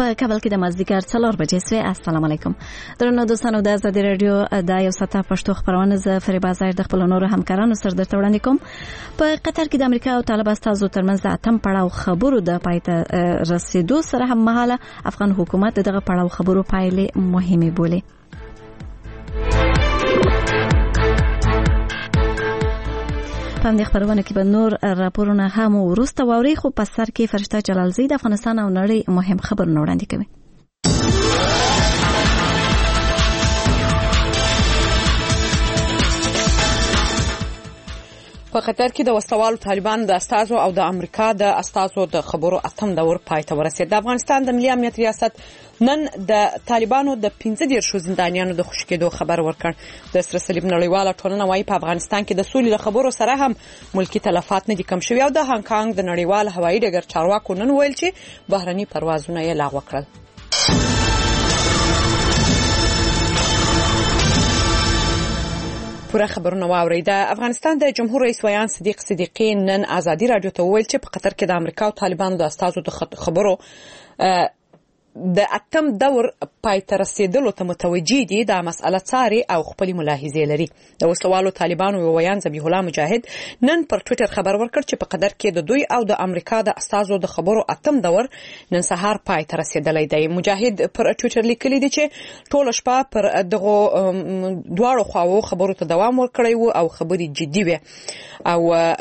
په کابل کې د مازدیګر 4 بجې سوی. السلام علیکم درنو دوستانو د آزادي رادیو د یو ساعته پښتو خبرونه ز فریبا زایر د خپل نورو همکارانو سره درته وړاندې کوم. په قطر کې د امریکا او طالب استازو ترمنځ د اتم پړاو خبرو د پایته رسیدو سره هم مهاله افغان حکومت دغه پړاو خبرو پایلې مهمه بولي. په دې خبرونه کې به نور راپورونه هم ورسته ووري، خو په سر کې فرشته جلالزی د افغانستان او نړۍ مهم خبرونه وړاندې کوي. په قطر کې د وسوالو طالبانو د استازو او د امریکا د استازو د خبرو اتم دور پای ته ورسید. د افغانستان د ملي امنیت ریاست نن د طالبانو د 15 زندانیانو د خوشی کېدو خبر ورکړ. د سره صلیب نړیواله ټولنه وايي په افغانستان کې د سولې له خبرو سره هم ملکی تلفات نه دي کم شوي او د هانګ کانګ د نړیوال هوایي ډګر چارواکو نن ویل چې بهرني پروازونه یې لغوه کړل. پوره خبرونه واوري. د افغانستان د جمهور رئیس ویان صدیق صدیقی نن آزادي رادیو ته ویل چې په قطر کې د امریکا او طالبانو د استازو د خبرو د اتم دور پای ته رسیدلو ته متوجي دي، دا مسأله څاري او خپل ملاحظې لري. د وسوالو طالبانو ویان ذبیح الله مجاهد نن پر ټوئیټر خبر ورکړ چې په قطر کې د دوی او د امریکا د استازو د خبرو اتم دور نن سهار پای ته رسیدلی دی. مجاهد پر ټوئیټر لیکلی دی چې ټول شپه پر دغه دواړو خواو خبرو ته دوام ورکړی وو او خبرې جدي وي او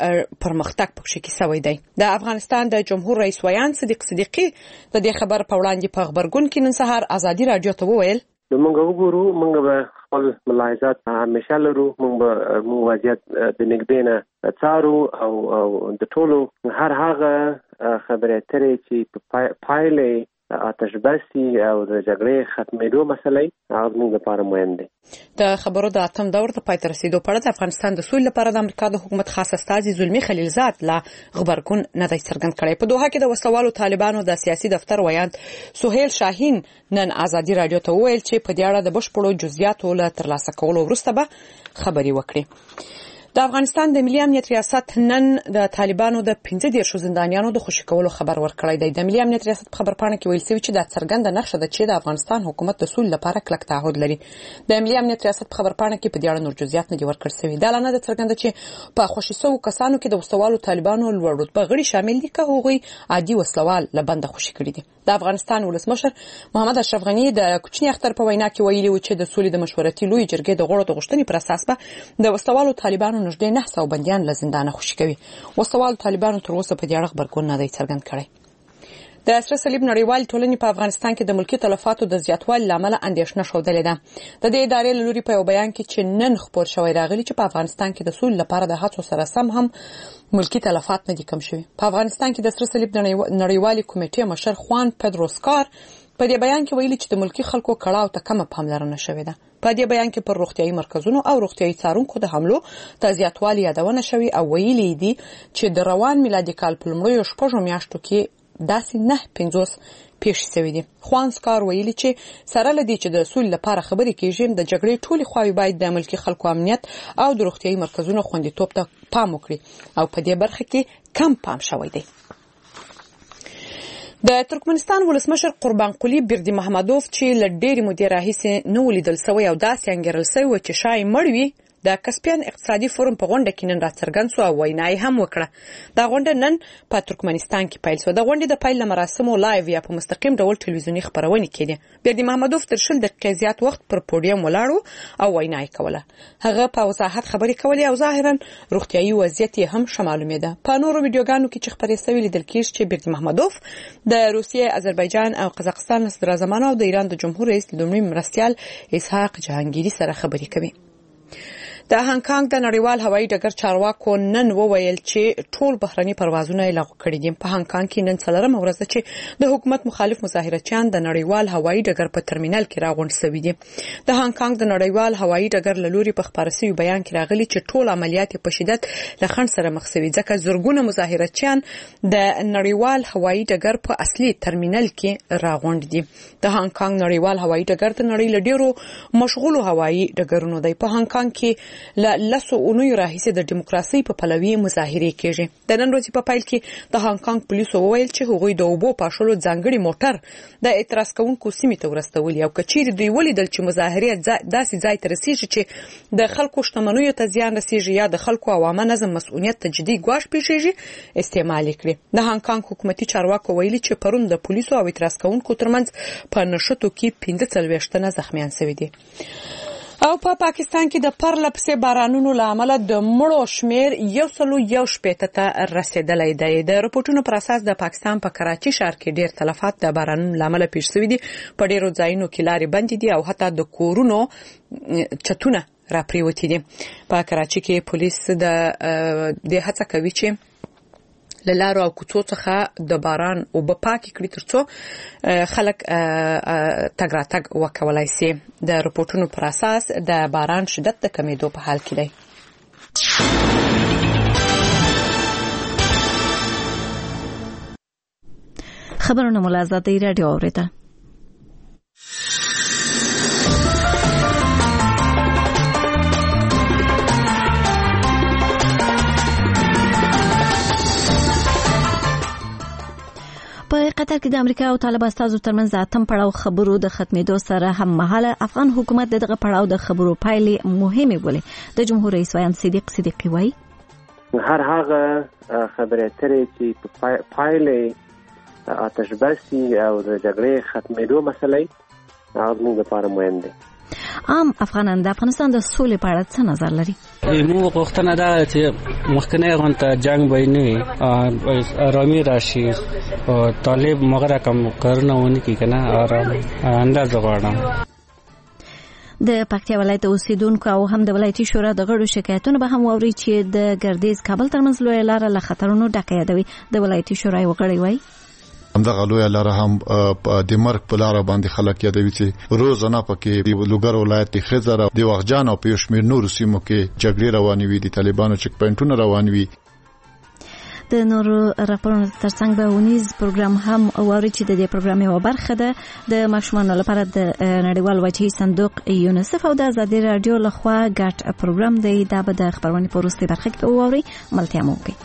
پرمختګ پکې کې سوی دی. د افغانستان د جمهور رئیس ویان صدیق صدیقی د دې خبر په وړاندې په خبرګون کې نن سهار آزادي رادیو ته وویل موږ وګورو، موږ به خپل ملاحظات همیشه لرو، موږ وضعیت د نږدې نه څارو او د ټولو هر هغه خبرې اترې چې پایلې آتش بسی او د جګړې ختمېدو مسلې هغه موږ لپاره مهم دي. د خبرو د اتم دور ته پای ته رسیدو په اړه د افغانستان د سولې لپاره د امریکا د حکومت خاص استازي زلمی خلیلزاد لا خبرګون نه دی څرګند کړی. په دوحه کې د وسوالو طالبانو د سیاسي دفتر ویاند سهیل شاهین نن آزادي رادیو ته وویل چې په دې اړه د بشپړو جزئیاتو له ترلاسه کولو وروسته به خبري وکړي. د افغانستان د ملي امنیت ریاست نن د طالبانو د 15 زندانیانو د خوشی کولو خبر ورکړی دی. د ملي امنیت ریاست په خبرپاڼه کې ویل شوی چې د څرګنده نقشه ده چې د افغانستان حکومت د سولې لپاره کلک تعهد لري. د ملي امنیت ریاست په خبرپاڼه کې په دې اړه نور جزئیات نه دي ورکړل شوی. دا لانه د څرګنده چې په خوشی سو کسانو کې د وسوالو طالبانو لوړ رتبه غړي شامل دي که هغوی عادي وسلوال لبند خوشی کړي دي. د افغانستان ولسمشر محمد اشرف غنی د کوچنی اختر په وینا کې ویلي و چې د سولې د مشورتي لوی جرګې د غړو د غوښتنې پر اساس به د وسوالو طالبانو نږدې 900 بنديان له زندانه خوشی کوي. وسوالو طالبانو تر اوسه په دې اړه خبرګون نه دی څرګند کړی. د سره صلیب نړیوال ټولنې په افغانستان کې د ملکی تلفاتو د زیاتوالي لامل اندېښنه ښودلې ده. د دې ادارې لوري په یو بیان کې چې نن خبر شوی راغلی چې په افغانستان کې د سولې لپاره د هڅو سره سم هم ملکی تلفات نه دي کم شوي. په افغانستان کې د سره صلیب نړیوالي کمیټې مشر خوان پدروسکار په دې بیان کې ویلي چې د ملکی خلکو کړهو ته کمه پاملرنه شوې ده. په دې بیان کې پر روغتيایي مرکزونو او روغتيایي څارونکو د حملو ته زیاتوالی یادونه شوې او ویلي دي چې د روان میلادي کال په لومړیو 6 میاشتو کې داسې 950 پیښې شوې دي. خوان سکار ویلي چې سره لدی چې د سولې لپاره خبرې کېږي د جګړې ټولي خواوې باید د ملکی خلکو امنیت او د روغتيایي مرکزونو خوندیتوب ته پام وکړي او په دې برخه کې کم پام شوی دی. د ترکمنستان ولسمشر قربان قلی بردی محمدوف چې لډېری مودې راهیسې نو لیدل سوی او داسې انګیرل سوی چې شای مړوي د کسپین اقتصادي فورم په غونډه کې نن راڅرګند شو او وینای هم وکړه. دا غونډه نن په ترکمنستان کې پیل شو. د غونډې د پیل مراسمو لایو یا په مستقیم ډول ټلویزیونی خبرونه کېدې. بردی محمدوف تر 20 دقیقې زیات وخت پر پوډیم ولاړو او وینای کوله. هغه په وضاحت خبرې کولې او ظاهرا روغتيایي وضعیت یې هم شمالومې ده. په نورو ویډیوګانو کې چې خبرې شوې لیدل کېږي چې بردی محمدوف د روسیې، آذربایجان او قزاقستان صدر اعظمانو او د ایران د جمهور رئیس لومړي مرستیال اسحاق جهانگیری سره خبرې کوي. د هانګ کانګ د نړیوال هوایي ډګر چارواکو نن وویل چې ټول بهرني پروازونه لغوه کړي دي. په هانګ کانګ کې نن څلورمه ورځ ده چې د حکومت مخالف مظاهرچیان د نړیوال هوایي ډګر په ترمینل کې راغونډ شوي دي. د هانګ کانګ د نړیوال هوایي ډګر له لوري په خبري شوی بیان کې راغلي چې ټول عملیات په شدت له خنډ سره مخ شوي ځکه زورګونه مظاهرچیان د نړیوال هوایي ډګر په اصلي ترمینل کې راغونډ دي. د هانګ کانګ نړیوال هوایي ډګر د نړۍ له ډیرو مشغولو هوایي ډګرونو دی. په هانګ کانګ کې ل لسو اونیو راهیسه د دیموکراسي په پلوي مظاهره کیږي. د نن ورځې په پیل کې د هانګ کانګ پولیسو وویل چې هغوی د اوبو پاشلو ځانګړي موټر د اعتراض کوونکو سیمې ته ورستولي او کچېرې دوی ولیدل چې مظاهره داسې ځای ته رسیږي چې د خلکو شتمنیو ته زیان رسیږي یا د خلکو عوامه نظم مسؤلیت ته جدي ګواښ پیښیږي استعمال کړي. د هانګ کانګ حکومتي چارواکو ویلي چې پرون د پولیسو او اعتراض کوونکو ترمنځ په نښتو کې 45 تنه زخمیان شوي دي. او په پاکستان کې د پرلپسې بارانونو لامل د مړو شمیر 111 ته رسیدلی دی. د راپورټونو پر اساس د پاکستان په کراچي ښار کې ډیر تلفات د بارانونو لامل پیښ شوي دي. په ډیرو ځایونو کې لارې بندې دي او حتی د کورونو چتونه راپریوتي دي. په کراچي کې پولیس د هڅه کوي چې لارو او کوڅو څخه د باران او په پاکي کړی ترڅو خلک تګ راتګ وکولای شي. د راپورټونو پر اساس د باران شدت د کمیدو په حال کې دی. خبرونه ملازمه رادیو اوریدل. په قطر کې د امریکا او طالب استازو ترمنځ اتم پړاو خبرو د ختمېدو سره هم مهاله افغان حکومت دغه پړاو د خبرو پایلې مهمه بولي. د جمهور رئیس ویان صدیقی وایي هر هغه خبرې ترې چې پایلې آتشبسي او د جګړې ختمېدو مسلې هغه موږ لپاره مهم دي. عام افغانان د افغانستان د سولې په اړه څه نظر لري؟ موږ غوښتنه ده چې مخکنی غونته جنگ به نه آرامي راشي او طالب مغره کم کارونه ونه کوي کنه اندازه غواړم. د پکتیا ولایت اوسیدونکو او هم د ولایتي شورا د غړو شکایتونه به هم ووري چې د ګردیز کابل ترمنځ لوی لار له خطرونو ډکه یادوي. د ولایتي شورا وغړي وایي همدغه لوی لار هم د مرګ په لار باندې خلک یادوي چې روزانه پکې د لوګر ولایت خزر د وغجان او پېشمیر نور سیمو کې جګړې روانې وي، د طالبانو چک پوینټونه روان وي. د نورو راپورونو ترڅنګ به ونیز پروګرام هم اوري چې د دې پروګرام یو برخه ده د ماشومانو لپاره د نړیوال وجهي صندوق یونیسف او د ازادي رادیو لخوا ګټ پروګرام دی. دا به د خبرونه په وروستي برخه کې اوري. ملتیا مو کوي.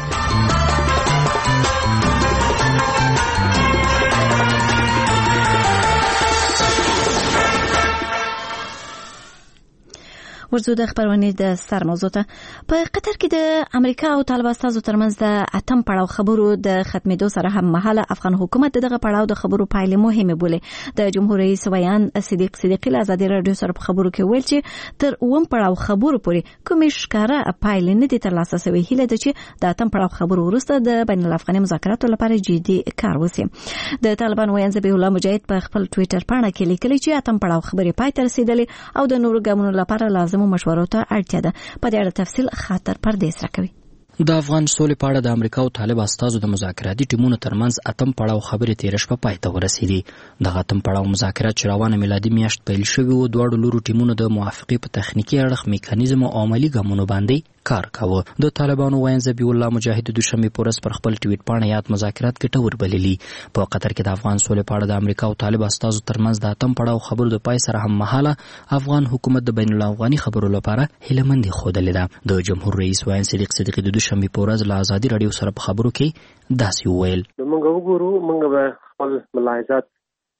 ورزو د خبرونه د ستر موضوع ته. په قطر کې د امریکا او طالب استازو ترمنځ د اتم پړاو خبرو د ختمېدو سره هم مهاله افغان حکومت دغه پړاو د خبرو پایلې مهمه بولي. د جمهور رئیس ویان صدیقی له ازادي رادیو سره په خبرو کې ویل چې تر اوم پړاو خبرو پورې کومې ښکاره پایلې نه دي ترلاسه شوې. هیله ده چې د اتم پړاو خبرو وروسته د بین الافغاني مذاکراتو لپاره جدي کار وشي. د طالبان ویان ذبیح الله مجاهد په خپل ټوئیټر باندې کې لیکلي چې اتم پړاو خبرې پای ته رسیدلې او د نورو ګامونو لپاره لازم مشورو ته اړتیا ده. په دې اړه تفصیل خاطر پردیس راکوي. د افغان سولې په اړه د امریکا او طالب استازو د مذاکراتي ټیمونو ترمنځ اتم پړاو خبرې تیر شپه پای ته ورسېدې. د اتم پړاو مذاکرات چې روانه میلادي میاشت پیل شوي وو، دواړو لورو ټیمونو د موافقې په تخنیکی اړخ میکانیزم او عملی ګامونو باندې کار کاوه. د طالبانو ویان ذبیح الله مجاهد د دوشنبه پورس پر خپل ټویټ باندې یاد مذاکرات ګټور بللي. په قطر کې د افغان سولې په اړه د امریکا او طالب استازو ترمنځ د اتم پړاو خبرو د پای سره هم مهاله افغان حکومت د بین الافغاني خبرو لپاره هیلهمندي خوده ده. د جمهور رئیس ویان صدیقی د دوشنبه پورس له ازادي رادیو سره په خبرو کې داسې وویل: موږ وګورو، موږ به خپل ملاحظات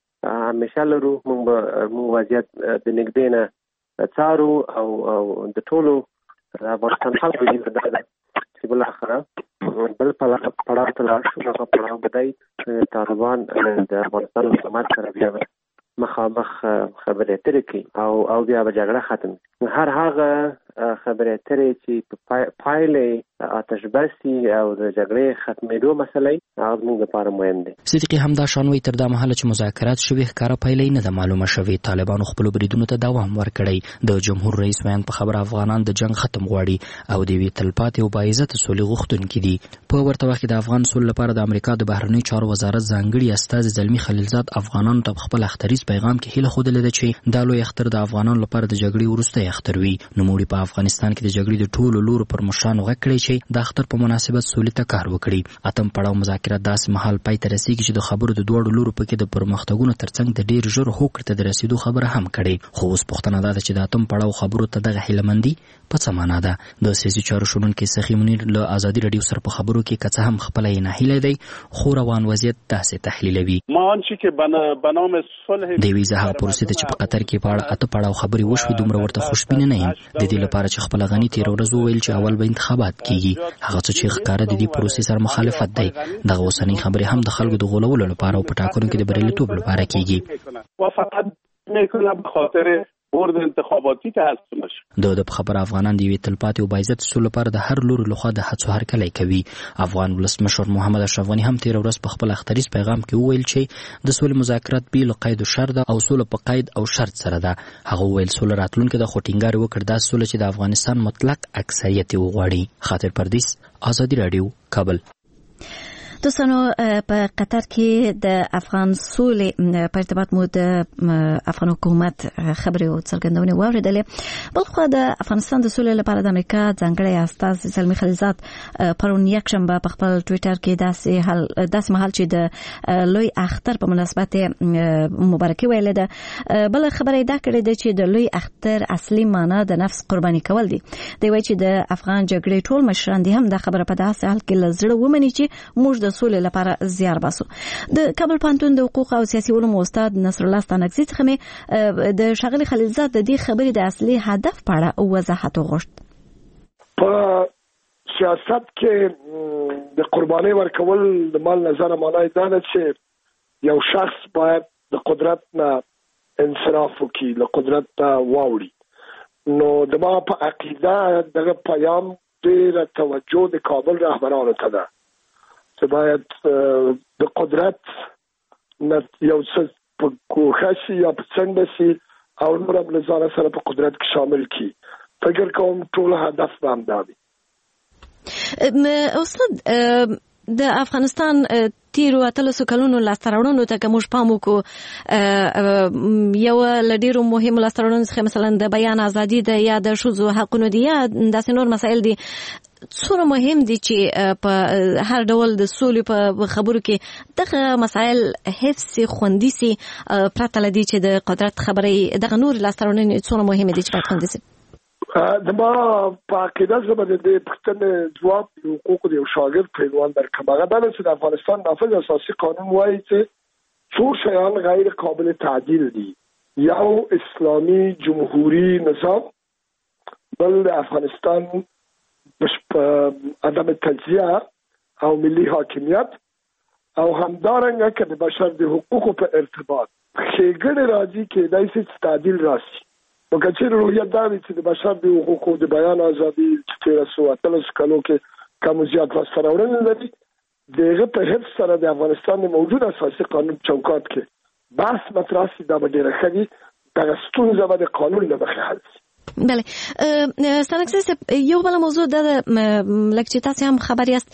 همیشه لرو، موږ وضعیت د نږدې نه څارو او د ټولو افغانستان خلکو دې ده چې بل اخره بل پړاو ته لاړ شو. هغه پړاو بدای طالبان د افغانستان حکومت سره بیا مخامخ خبرې اترې کوي او بیا به جګړه ختم. هر هغه خبرې اترې چې پایلې آتشبسي او د جګړې ختمېدو مسلې هغه موږ لپاره مهم دي. صدیقی همدا شانوي تر دا مهاله چې مذاکرات شوي ښکاره پایلې نه ده معلومه شوې. طالبانو خپل بریدونو ته دوام ورکړی. د جمهور رئیس ویان په خبره افغانان د جنگ ختم غواړي او د وی تلپاتې او باعزته سولې غوښتونکي دي. په ورته وخت کې د افغان سولې لپاره د امریکا د بهرنی چارو وزارت ځانګړي استازي زلمی خلیلزاد افغانانو ته خپل اختریز پیغام کې هیله خوده ده چې دا لوی اختر د افغانانو لپاره د جګړې وروسته اختر وي. نو موږ په افغانستان کې د جګړې د ټولو لورو پر مشرانو غږ کړی چې چې د اختر په مناسبت سولې ته کار وکړي. اتم پړاو مذاکرات داسې مهال پای ته رسیږي چې د خبرو د دوړو لورو پکې د پرمختګونو ترڅنګ د ډیر ژر هوکړې ته د رسیدو خبره هم کړي. خو اوس پوښتنه ده چې د اتم پړاو خبرو ته دغه هیلهمندي په څه معنا ده؟ د سیاسي چارو شنونکي سخي منیر له ازادي رادیو سره په خبرو کې که څه هم خپله یې ناهیلی دی خو روان وضعیت داسې تحلیلوي. د یوې زه هغه پروسې ته چې په قطر کې په اړه اته پړاو خبرې وشوې دومره ورته خوشبینه نه یم. د دې لپاره چې خپله غني تېره ورځ وویل چې اول به انتخابات کیږي. هغه څه چې ښکاره د دې پروسې سره مخالفت دی. دغه اوسنۍ خبرې هم د خلکو د غولولو لپاره او په ټاکنو کې د بریالیتوب لپاره کیږي. ورد انتخاباتی ته هست نشه. د خبر افغانان دی تلپاتې او باعزت سول لپاره د هر لوري لخوا د هڅو هرکلی کوي. افغان ولسمشر محمد اشرف غنی هم تیر ورځ په خپل اختریز پیغام کې وویل چې د سولې مذاکرات بیل قید او شرط او سول په قید او شرط سره ده. هغه وویل سول راتلونکي د خوټینګار وکړ د سول چې د افغانستان مطلق اکثریت وغواړي. خاطر پردیس، آزادی رادیو، کابل. دوستانو، په قطر کې د افغان سولې په ارتباط مو د افغان حکومت خبرې او څرګندونې واوریدلې. بلخو د افغانستان د سولې لپاره د امریکا ځانګړی استازی زلمی خلیلزاد پرون یکشنبه په خپل ټویټر کې داسې مهال چې د لوی اختر په مناسبت مبارکي ویلې ده. بل خبره دا کړې ده چې د لوی اختر اصلي معنی د نفس قرباني کول دي. دی وایي چې د افغان جګړې ټول مشران دي هم دا خبره په داسې حال کې لزړه ومني چې موږ د سولې لپاره زیار باسو. د کابل پوهنتون د حقوق او سیاسي علومو استاد نصر الله ستانکزي څخه مې د ښاغلي خلیلزاد د دې خبرې د اصلي هدف په اړه وضاحت وغوښت. په سیاست کې د قرباني ورکول د مال نظر معنی دا ده چې یو شخص باید د قدرت نه انصراف وکړي، له قدرت ته واوړي. نو د ما په عقیده دغه پیام ډېره توجه د کابل رهبرانو ته ده چې باید د قدرت نه یو څه په ګوښه شي یا په څنډه شي او نور هم له ځانه سره په قدرت کې شامل کړي. فکر کوم ټول هدف به همدا وي. استاد، د افغانستان تیرو اتلسو کلونو لاسته راوړنو ته که موږ پام وکړو، یو له ډېرو مهمو لاسته راوړنو څخه مثلا د بیان ازادي ده یا د ښځو حقونو دي یا داسې نور مسایل دي. څومره مهم دي چې په هر ډول د سولې په خبرو کې دغه مسایل حفظ خوندي سي پرته له دې چې د قدرت خبرې دغه نور لاسته راوړنې څومره مهمې دي چې باید خوندي سي. د ما په عقیده زما د دې پوښتنې ځواب د حقوقو د یو شاګرد په عنوان درکړم. هغه دا چې د افغانستان نافذ اساسي قانون وایي چې څو شیان غیر قابل تعدیل دي. یو اسلامي جمهوری نظام، بل د افغانستان عدم تجزیه او ملي حاکمیت، او همدارنګه که د بشر د حقوقو په ارتباط ښېګڼې راځي کېدای شي چې تعدیل راشي. نو که چېرې روحیت دا وي چې د بشر د حقوقو د بیان ازادي چې 1380 کلو کې کم زیات لاسته راوړنې لري، د هغه په حفظ سره د افغانستان د موجود اساسي قانون چوکاټ کې بحث مطرح شي، دا به ډېره ښه وي. دغه ستونزه به د قانون له مخې حل شي. بله، ستانکزي، یو بل موضوع د لکه چې تاسو هم خبر یاست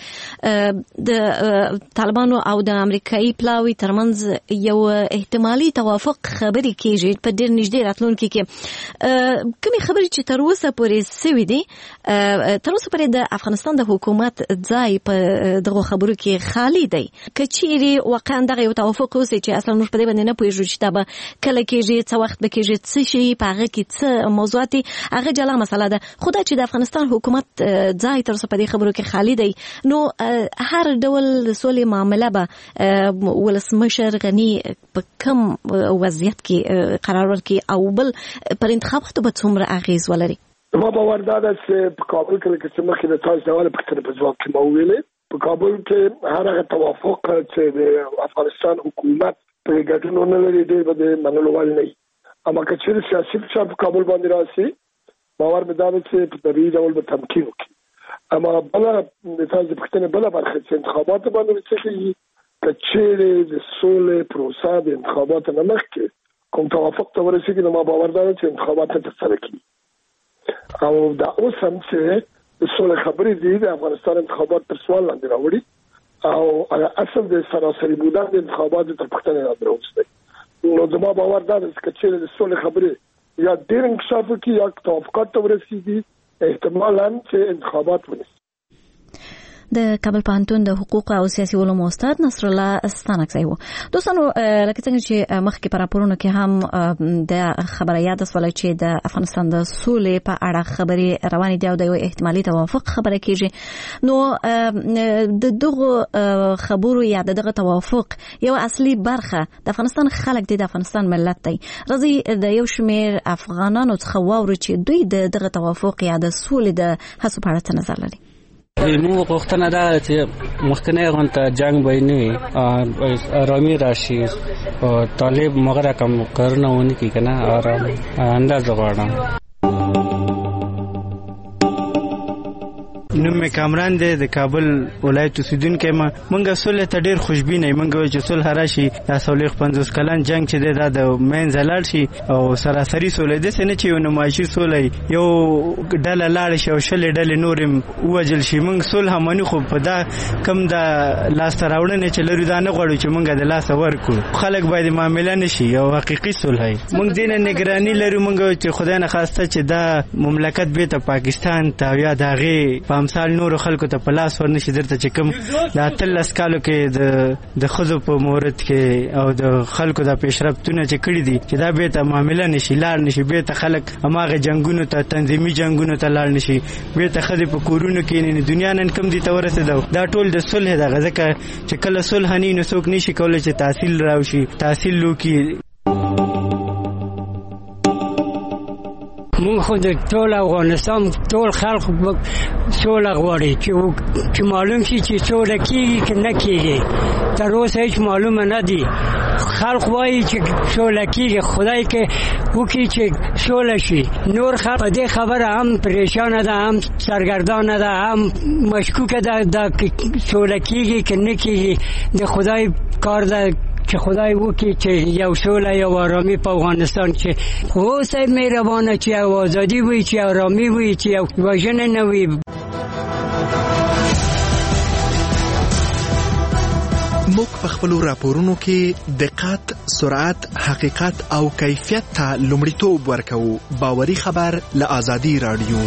د طالبانو او د امریکایي پلاوي ترمنځ یو احتمالي توافق خبرې کیږي په ډېر نږدې راتلونکي کې. کومې خبرې چې تر اوسه پورې سوي دي، تر اوسه پورې د افغانستان د حکومت ځای په دغه خبرو کې خالی دی. که چیرې واقعا دغه یو توافق اوسي چې اصلا موږ په دې باندې نه پوهېږو چې دا به کله کېږي، څه وخت به کېږي، څه شي په هغه کې څه موضوعات هغه جلا مسله ده. خو دا چې د افغانستان حکومت ځای تر اوسه په دې خبرو کې خالی دی، نو هر ډول سولې معامله به ولسمشر غني په کم وضعیت کې قرار ورکړي او بل پر انتخاباتو به څومره اغیز ولري. ما باور دا ده چې په کابل کې چې مخکې د تاسو ډول پوښتنه په ځواب کې مو ویلې، په کابل کې هر هغه توافق چې د افغانستان حکومت په ګټونو نه لري ډېر به د منلو وړ نه وي. اما که چېرې سیاسي فشار په کابل باندې راشي، باور مې دا ده چې په طبیعي ډول به تمکین وکړي. اما بله د تاسو پوښتنې بله برخه چې انتخابات باندې څه کېږي، که چېرې د سولې پروسه د انتخاباتو نه مخکې کوم توافق ته ورسېږي، نو ما باور دا ده چې انتخابات نه ترسره کړي. او دا اوس هم چې د سولې خبرې دي د افغانستان انتخابات تر سوال لاندې راوړي، او هغه اصل د سراسري بودن د انتخاباتو تر پوښتنې لاندې راوستي. نو زما باور دا ده چې که چېرې د سولې خبرې یا ډېر انکشاف وکړي یا توافقات ته ورسېږي، احتمالاً چې انتخابات ونیسي. د کابل پوهنتون د حقوق او سیاسي علومو استاد نصر الله ستانکزی و. دوستانو لکه څنګه چې مخکې په راپورونو کې هم د خبره یاد شوه چې د افغانستان د سولې په اړه خبرې روانې دي او د یو احتمالي توافق خبره کیږي، نو د دغه خبرو یا دغه توافق یو اصلي برخه د افغانستان خلک د افغانستان ملت دی. راځي د یو شمېر افغانانو څخه واورو چې دوی دغه توافق یا د سولې د هڅو په اړه څه نظر لري. موږ غوښتنه ده چې مخکنی غونډه جنگ به نه وي، آرامي راشي او طالب مغره کم کارونه ونه کوي کنه، آرام انداز غواړم. نوم می کامران دی، د کابل ولایت اوسیدونکی ما. مونږه صلح ته ډیر خوشبینه یو. مونږ چې صلح راشي یا 50 کلن جنگ چې دی د مین زلال شي او سراسری صلح د سنه چې یو نمایشي صلح یو ډله لاړ شي او شل ډله نورم وجل شي. مونږ صلح منو خو په دا کم د لاس راوړنه چې لري دا نه غواړو چې مونږه د لاس ورکو. خلک باید معاملې نشي او حقيقي صلح. مونږ دینه نگرانی لرو. مونږ چې خدای نه خواسته چې دا مملکت به ته پاکستان ته یا دغه مثال نور خلکو ته پلاس ورنشي. درته چې کوم د 13 کالو کې د خزو په مورد کې او د خلکو د پیشرفتونه چې کړی دي چې دا به ته معاملې نشي لار نشي، به ته خلک اماغه جنگونو ته تنظیمي جنگونو ته لار نشي، به ته خدي په کورونو کې نه دنیا نن کم دي ته ورسېدو. دا ټول د صلح د غزه چې کله صلح نه څوک نشي کولای چې تحصیل راوشي تحصیل لوکي. مونږ خو د ټول افغانستان ټول خلک سوله غواړي چې معلوم شي چې سوله کیږي که نه کیږي. تر اوسه هیڅ معلومه نه دي. خلک وایي چې سوله کیږي، خدای کې وکړي چې سوله شي. نور خلک په دې خبره هم پریشانه ده، هم سرګردانه ده، هم مشکوکه ده د سوله کیږي که نه کیږي. د خدای کار ده چې خدای وکړي چې یو سوله یا آرامي په افغانستان کې اوسه مهربانه، چې یو ازادي وي، چې آرامي وي، چې یو وژنه نه وي. موږ په خپلو راپورونو کې دقت، سرعت، حقیقت او کیفیت ته لومړیتوب ورکوو. باوري خبر له آزادي رادیو.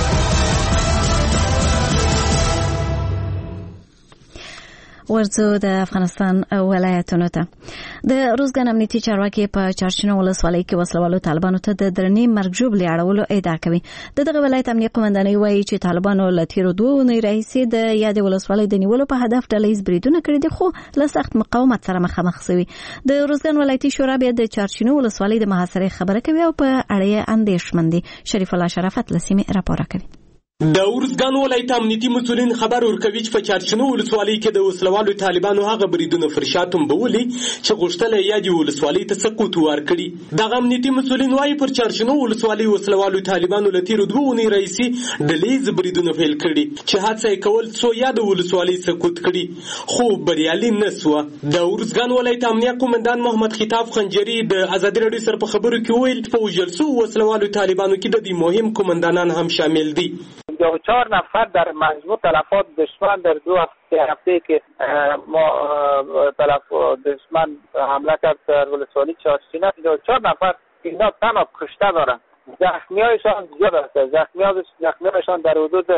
ورځو د افغانستان ولایتونو ته د روزګان امنیتي چارواکي په چارچینو ولسوالۍ کې وسلوالو طالبانو ته د درنې مرګ ژوبلې اړولو ادعا کوي. دغه ولایت امنیت قومندانۍ وایي چې طالبانو له تیرو 2 اونۍ راهیسې د یادې ولسوالۍ د نیولو په هدف ډلهییز بریدونه کړي دي، خو له سخت مقاومت سره مخامخ شوي. د روزګان ولایتي شورا بیا د چارچینو ولسوالۍ د محاصرې خبره کوي او په اړه یې اندېښمن دي. شریف الله شرافت له سیمې راپور کوي. د ورزګان ولایت امنیتي مسولین خبر ورکوي چې په چارچینو ولسوالۍ کې د وسلوالو طالبانو هغه بریدونه فرشاتم بولي چې غوښتل یې د ولسوالۍ ته سقوط ورکړي. د امنیتي مسولین وايي پر چارچینو ولسوالۍ وسلوالو طالبانو له تیر 2 اونۍ راهیسې ډلهییز بریدونه پیل کړي چې هڅه یې کول څو یا د ولسوالۍ سقوط کړي، خو بریالي نه سوه. د ورزګان ولایت امنیت قومندان محمد خطاب خنجری د ازادي رادیو سره په خبرو کې ویل په وژل شوو وسلوالو طالبانو کې د مهم قومندانان هم شامل دي. 4 نفر در مجموع تلفات دشمن در 2 هفته که ما تلفات دشمن حمله کرد در ولسوالی چارچینه 4 نفر اینا تنها کشته دارن. زخمیایشان زیاد است. زخمیایشان در حدود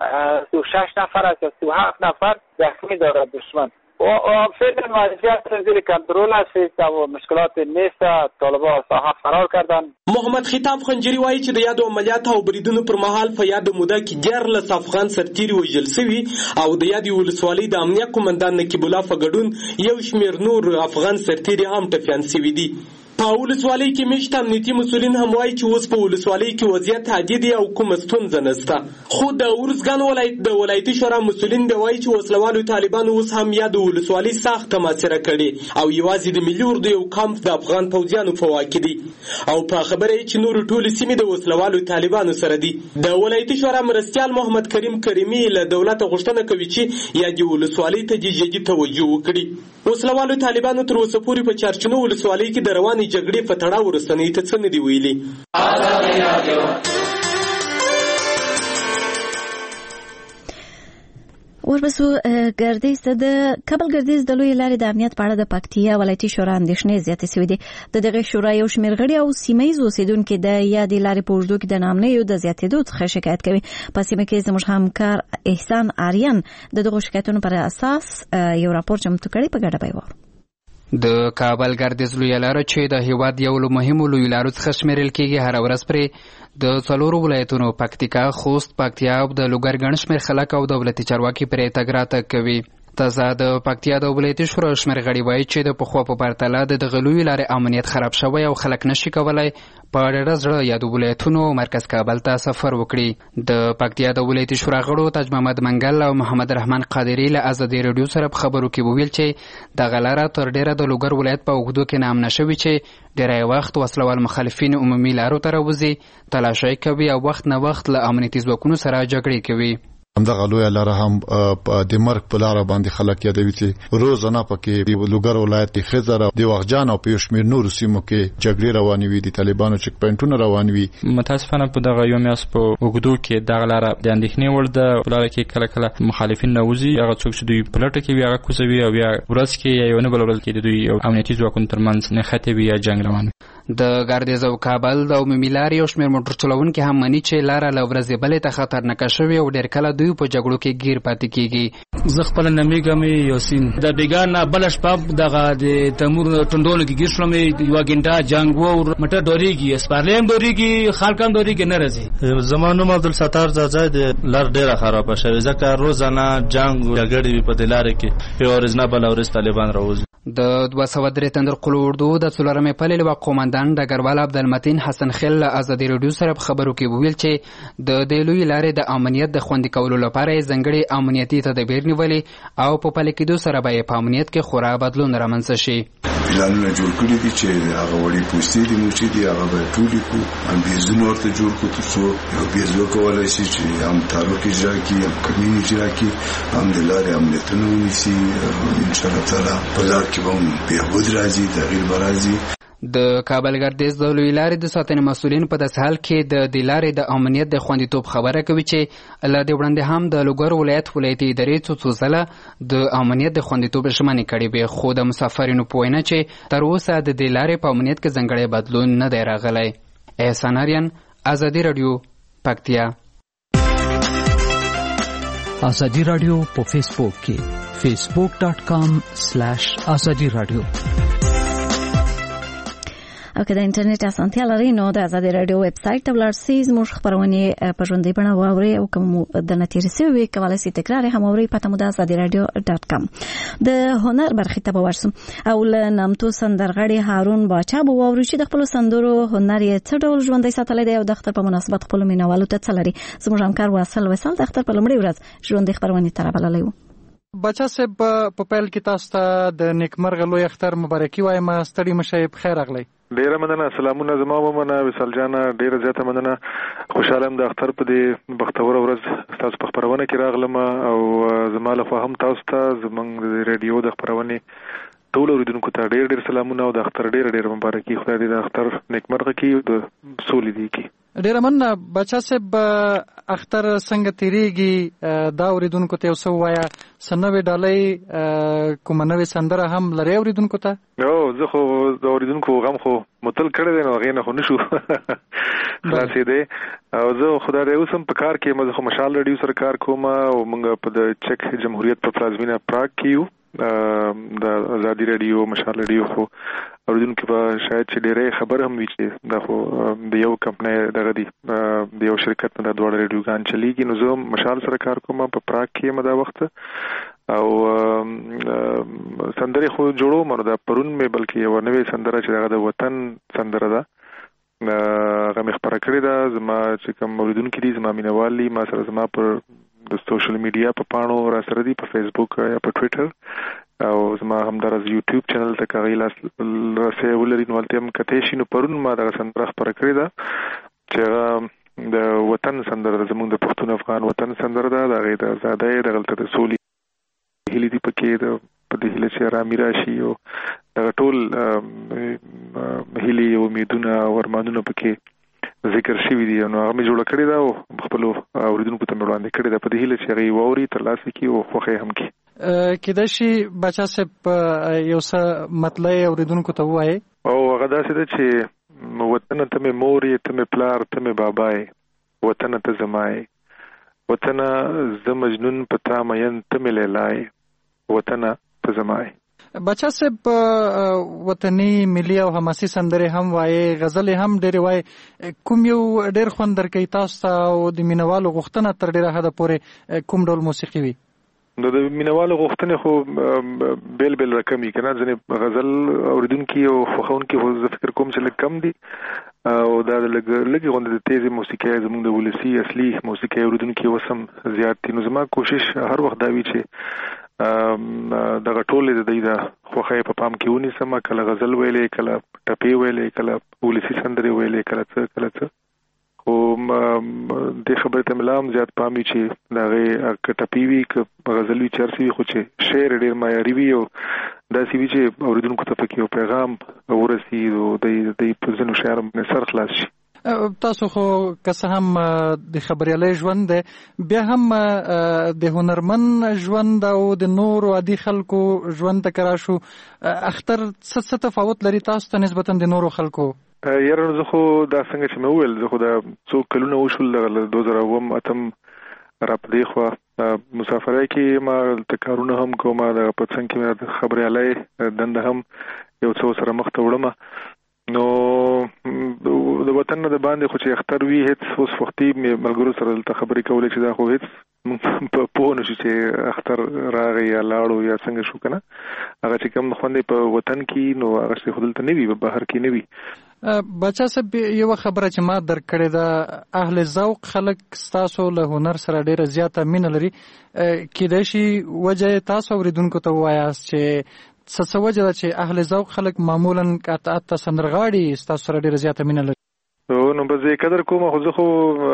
36 نفر است. 37 نفر زخمی دارد دشمن. فعلا وضعیت زیر کنترل است و مشکلات نیست. طالبان ساحه فرار کردن. محمد خطاب خنجری وایي چې د یادو عملیات او بریدونو پر مهال په یاد موده کې 14 افغان سرتیري وژل شوي او د یادې ولسوالۍ د امنیت قومندان نقیب الله په ګډون یو شمېر نور افغان سرتیري هم ټپیان شوي دي. په ولسوالۍ کې مشت امنیتي مسولین هم وایي چې اوس په ولسوالۍ کې وضعیت عادي دی او کومه ستونزه نشته، خو د ورزګان ولایت د ولایتي شورا مسولین به وایي چې وسلوالو طالبانو اوس هم یاد ولسوالۍ سخت محاصره کړي او یوازې د ملي اردو یو کمپ د افغان پوځیانو په واک دي او په خبره چې نور ټول سیمې د وسلوالو طالبانو سره دي. د ولایتي شورا مرستيال محمد کریم کریمی له دولت غوښتنه کوي چې یادې ولسوالۍ ته جدي توجه وکړي. وسلوالو طالبانو تر اوسه پورې په چارچینو ولسوالۍ کې د روانې جګړې په تړاو رسنۍ ته څه نه دی ویلي. ورپسې ګردیز د کابل ګردیز د لوی لارې د امنیت په اړه د پکتیا ولایتي شورا اندېښنې زیاتې شوې دي. د دغه شورا یو شمېر غړي او سیمه ییز اوسېدونکي د یادې لارې په اوږدو کې د ناامنیو د زیاتېدو څخه شکایت کوي. په سیمه کې زموږ همکار احسان آریان د دغو شکایتونو پر اساس یو راپور چمتو کړی، په ګډه به یې واورو. د کابل ګردیز لویه لاره چې د هیواد یو له مهمو لویو لارو څخه شمیرل کېږي، هره ورځ پرې د 4 ولایتونو پکتیکا، خوست، پکتیا او د لوګر ګڼ شمېر خلک او دولتي چارواکي پرې تګ راتګ کوي. تازه د پکتیا د ولایتي شورا شمېر غړي وایي چې د پخوا په پرتله د دغه لویې لارې امنیت خراب شوی او خلک نشي کولی په ډېره زړه یادو ولایتونو مرکز کابل ته سفر وکړي. د پکتیا د ولایتي شورا غړو تاج محمد منګل او محمد رحمان قادری له ازادي راډیو سره په خبرو کې وویل چې دغه لاره تر ډېره د لوګر ولایت په اوږدو کې ناامنه شوې چې ډېری وخت وسلوال مخالفین عمومي لارو ته راوځي، تلاشۍ کوي او وخت نه وخت له امنیتي ځواکونو سره جګړې کوي. همدغه لویه لاره هم د مرګ په لاره باندې خلک یادوي چې روزانه پکې د لوګر ولایت د خزر او د وغجان او په شمیر نور سیمو کې جګړې روانې وي، د طالبانو چک پوینټونه روان وي. متاسفانه په دغه یو میاس په اوږدو کې دغه لاره د اندېښنې وړ ده. په لاره کې کله کله مخالفین راوځي، هغه څوک چې دوی پلټه کوي هغه کوزوي او یا ورځ کې یا یو نه بل ورځ کې د دوی امنیتي ځواکونو ترمنځ نښتې وي یا جنګ روان وي. د ګردیز او کابل د عمومي لارې یو شمېر موټر چلوونکي هم مني چې لاره له ورځې بلې ته خطرناکه شوې او ډېر کله دوی په جګړو کې گیر پاتې کیږي. زه خپل نمیګم یاسین د بیګان بل شپه دغه د تمور ټندونو کې گیر شوم، یو ګنټه جنگ وو، مټر ډوریږي، اسپارلیم ډوریږي، خالکان ډوریږي، نه راځي. زمانو عبدالستار زازا د لار ډیره خراب شوه، ځکه روزانه جنگ جګړې په دلاره کې یو ورځ نه بل ورځ طالبان راوځي. د 203 تندر قلو اردو د 4مې پلې لوا قومندان ډګروال عبدالمتین حسن خل ازادي راډیو سره په خبرو کې وویل چې د دې لوی لارې د امنیت د خوندي کولو لپاره ځانګړي امنیتي تدابیر نیولې او په پلي کېدو سره به په امنیت کې خورا بدلون رامنځته شي. پلانونه جوړ کړي دي چې هغه وړي پوستې دي نو چې دی هغه به ټولې کو هم بیزونه ورته جوړ کړو ترڅو یو بیزو کولای شي چې هم تاروک اجرا کړي، هم کمین اجرا کړي، هم د لارې امنیتونه ونیسي. ان شاء الله تعالی په لار کې به هم بهبود راځي، تغییر به راځي. د کابل ګردیز د لوی لارې د ساتنې مسؤلین په داسې حال کې د دې لارې د امنیت د خوندیتوب خبره کوي چې له دې وړاندې هم د لوګر ولایت ولایتي ادارې څو ځله د امنیت د خوندیتوب ژمنې کړې وې، خو د مسافرینو په وینا چې تر اوسه د دې لارې په امنیت کې ځانګړی بدلون نه دی راغلی. احسان آریان، ازادي راډیو، پکتیا. ازادي راډیو په فیسبوک کې facebook.com/ازادي راډیو. او که د انټرنیټ اسانتیا لرئ نو د ازادي راډیو ویب سایټ ته ولاړ شئ، زموږ خپرونې په ژوندۍ بڼه واورئ او که مو درنه تېرې شوې وي کولی شئ تکرار یې هم واورئ. پته مو د ازادي راډیو .com. د هنر برخې ته به ورشم او له نامتو سندرغاړي هارون باچا به واورو چې د خپلو سندرو هنر یې څه ډول ژوندی ساتلی دی او د اختر په مناسبت خپلو مینوالو ته څه لري. زموږ همکار واصل وصال د اختر په لومړۍ ورځ ژوندۍ خپرونې ته رابللی و. بچا صاحب په پیل کې تاسو ته د نیکمرغه لوی اختر مبارکي وایم. ستړي مشئ، په خیر راغلی. ډیره مننه. سلامونه زما ومنه وصال جانه، ډیره زیاته مننه. خوشاله یم د اختر په دې بختوره ورځ تاسو په خبرونه کې راغلم او زما لخوا هم تاسو ته زمونږ د ریډیو د خبرونه ټول اوریدونکو ته ډیر ډیر سلامونه او د اختر ډیر مبارکي. خدای دې د اختر نیکمرغه کړي او د سولې دې کړي. ډیره مننه. بچا صاحب اختر څنګه تیریږي دا اوریدونکو ته اوسه وایا؟ سنوي ډالۍ کومه نوې سندره هم لري اوریدونکو ته؟ زه خو د اوریدونکو غم خو متل کړی دی نو هغې نه خو نشو خلاصې دی. او زه خدای دې اوس هم په کار کې زه خو مشال راډیو سره کار کوم او موږ په د چک جمهوریت په پلازمینه پراګ کې یو د ازادي راډیو مشال راډیو. خو اوریدونکو به شاید چې ډېرې خبر هم وي چې دا خو د یو کمپنۍ دغه دی د یو شرکت نه د دواړه راډیوګان چلیږي. نو زه مشال سره کار کوم په پراګ کې یم دا وخت او سندرې خو جوړوم. نو دا پرون مې بلکې یو نوې سندره چې هغه د وطن سندره ده هغه مې خپره کړې ده. زما چې کوم اوریدونکي دي زما مینوال دي ما سره زما پر د سوشل میډیا په پاڼو را سره دي، په فیسبوک یا په ټویټر او زما همدارز یوټیوب چینل ته کاغی راسه ولري نو هلته هم کتی شي. نو پرون ما دغه سندره خپره کړې ده چې هغه د وطن سندره ده، زموږ د پښتون افغان وطن سندره ده. د هغې د ازادۍ دغلته د سولې هیلې دي پکې، په دې هیله چې ارامي راشي او دغه ټول هیلې او امیدونه او ارمانونه پکې ذکر شوی دی نو هغه جوړ کړی دا او خپل اوریدونکو ته وړاندې کړی دا په دې هیله چې هغه ووري تر لاسه کې او خوخه هم کې کله چې بچا سه یو څه مطلب اوریدونکو ته وایي او هغه داسې ده چې وطن ته مې موري ته مې پلار ته مې بابای وطن ته زمای وطن ز مجنون پتا مین ته مې لیلای وطن ته زمای بچا صاحب وطني ملي او حماسي سندره هم وایي غزل هم ډېر وایي کوم یو ډېر خوند درکې تاسو ته او د مینوالو غوښتنه تر ډېره حده پورې کوم ډول موسیقي وي د مینوالو غوښتنې خو بیل بیل رقمي کنه ځنې غزل اوریدونکي او خوښونکي خو زه فکر کوم چې لږ کم دي او دا لږ غوندې د تیزې موسیقي زموږ د ولسي اصلي موسیقي اوریدونکي وسم زیات دي نو زما کوشش هر وخت دا وي چې دغه ټولې د دې د خوخه په پام کې ونی سم کله غزل ویلې کله ټپي ویلې کله ولسی سندري ویلې کله څه خو د خبرې ته ملام زیات پامي چې دغه ټپي وی ک غزل وی چرسي خو چې شعر ډیر معیاري وي او دا سی وی چې اوریدونکو ته پکې یو پیغام ورسي او د په ځینو شعر سر خلاص شي تاسو خو که هم د خبريالي ژوند بیا هم د هنرمن ژوند او د نور عادي خلکو ژوند ته کرا شو اختر څه تفاوت لري تاسو ته نسبتا د نورو خلکو یاره زه خو دا څنګه چې مې وویل زه خو دا څو کلونه وشول د 2008 را پدې خو مسافرای کې ما تکارونه هم کومه د پڅنګ کې د خبريالي دنده هم یو څو سره مخ ته وړم نو د وطن د باندې خو چې اختر وی هیڅ اوس وختي ملګرو سره د خبرې کولې چې دا خو هیڅ په نشي چې اختر راغی یا لاړو یا څنګه شو کنه هغه چې کوم خوندې په وطن کې نو هغه څه خپل ته نیوي په بهر کې نیوي بچا صاحب یو خبره چې ما درکړې ده اهل ذوق خلک تاسو له هنر سره ډیره زیاته مینه لري کله شي وجه تاسو اوریدونکو ته وایاست چې څه وجه ده چې اهل ذوق خلک معمولا قطعات سندرغاړي تاسو سره ډیره زیاته مینه لري نو به قدر کوم خو زه خو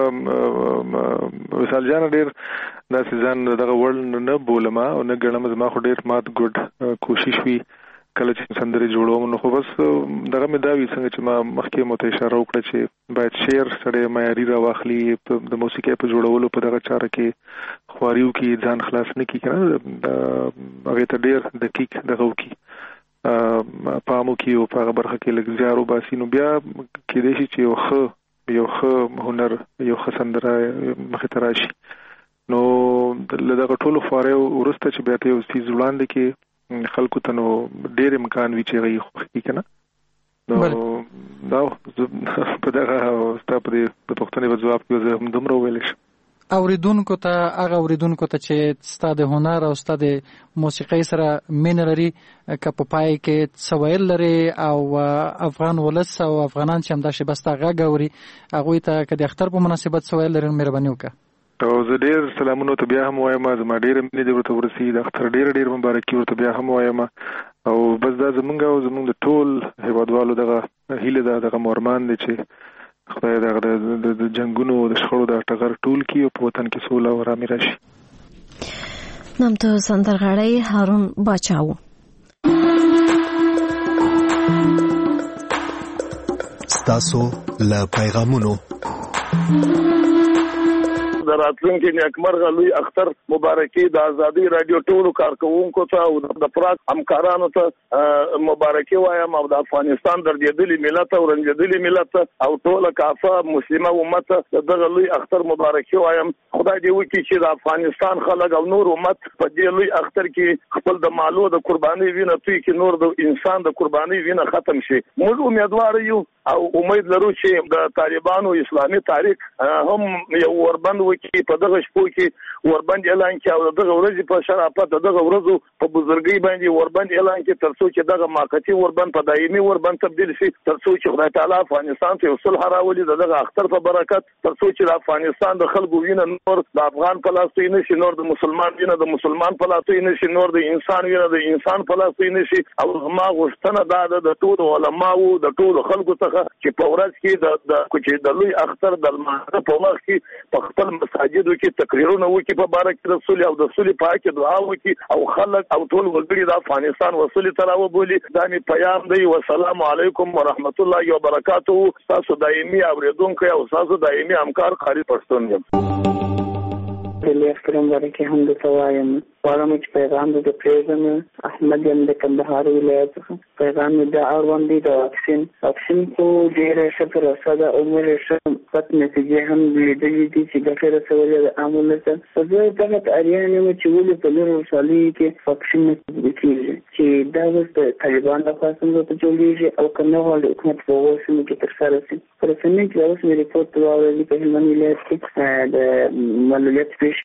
وصال جان ډیر دا سيزن دغه ورل نه بولم او نه ګڼم زما خو ډیر مات ګډ کوشش وی کله چې سندري جوړوم نو خو بس دغه مې دا وی څنګه چې ما مخکې مو ته اشاره وکړه چې باید شعر سره معیاري را واخلي د موسیقي په جوړولو په دغه چاره کې خواریو کې ځان خلاص نه کی کنه هغه ته ډیر دقیق دغه وکي پامو کې او په برخه کې لږ زیارو باسي نو بیا کې دې شي چې یو ښه هنر یو ښه سندره مخې ته راشي نو دغه ټولو فارې ورسته چې بیا ته یو څه وړاندې کې خلکو ته نو ډېر امکان وی چې غي خوښي کنه نو دا په دغه ستاسو په پښتني جواب کې زه هم دومره ویل شم اوریدونکو ته هغه اوریدونکو ته چې ستاسو هنر او ستاسو موسیقي سره مینه لري که په پای کې سوال لري او افغان ولس او افغانان چې هم دا شی بستا غاوري هغه ته کدي اختر په مناسبت سوال لري مهرباني وکړه او زه ډیر سلامونه ته بیا هم وایم زما ډیر مینه دې ورته ورسي د اختر ډیر مبارکي ورته بیا هم وایم او بس دا زمونږ د ټول هیوادوالو دغه هیله ده دغه مورمان دي چې خدای دغه د جنگونو د شخړو د ټغر ټول کی او په وطن کې سوله او آرامي راشي نامتو سندرغاړی هارون باچاو ستاسو له پیغامونو راتلونکي نیکمرغه لوی اختر مبارکي د ازادي رادیو ټولو کارکونکو ته او د پراک همکارانو ته مبارکي وایم او د افغانستان درجدلي ملت او رنجدلي ملت او ټول کافه مسلمه امت دغه لوی اختر مبارکي وایم خدای دې وکړي چې د افغانستان خلک او نور امت په دې لوی اختر کې خپل د مالو د قرباني وینه توي کې نور د انسان د قرباني وینه ختم شي موږ امیدوار یو او امید لرو چې د طالبانو اسلامي تاریخ هم یو وربند وکړي په دغه شپو کې وربند اعلان کړي او دغه ورځ په شرافت دغه ورځو په بزرګۍ باندې وربند اعلان کړي ترڅو چې دغه ماقتی وربند په دایمي وربند تبدیل شي ترڅو چې خدای تعالی افغانستان ته صلح راولي دغه اختر په برکت ترڅو چې د افغانستان د خلکو وینه نور د افغان په لاس کې نشي نور د مسلمان وینه د مسلمان په لاس کې نشي نور د انسان وینه د انسان په لاس کې نشي او ما غوښتنه د ټول علماو د ټول خلکو څخه چې په ورځ کې د لوی اختر د لمانځه په وخت کې په خپل مساجدو کې تقریرونه وکړي په باره کې رسول او د رسول پاک دعا وکړي او خلک او ټول وګړي د افغانستان وصول تراو بولی دا می پیغام دی والسلام علیکم ورحمت الله وبرکاته تاسو دایمي اوریدونکو او تاسو دایمي همکار قاری پښتون یم دلی احترام ورکه هم د توایم غواړم چې پیغام د پریزم احمد یم د کندهار ولایت څخه پیغام د اړوند دی د واکسین کو ډیره شکر ساده عمر شم پت نتیجه هم لیدلې دي چې د خیر سره د عامل سره زه دغه اړین یم چې ولې په نور سالي کې واکسین کیږي چې دا د طالبان لخوا څنګه ته جوړیږي او کنه ول حکومت په وسیله کې تر سره سي پر څنګه چې اوس مې ریپورت راوړل په هلمند ولایت کې د ملولیت پیش